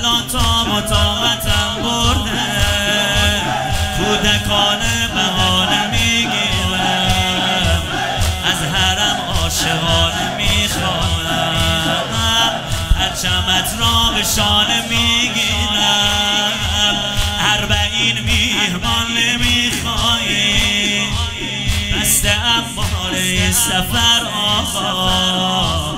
الان طاقتم برده، کودکانه بهانه میگیرم، از حرم عاشقانه میخوانم، پرچمت را به شانه میگیرم، 40 میهمان نمیخوایی، بسته ام باره سفر آقا.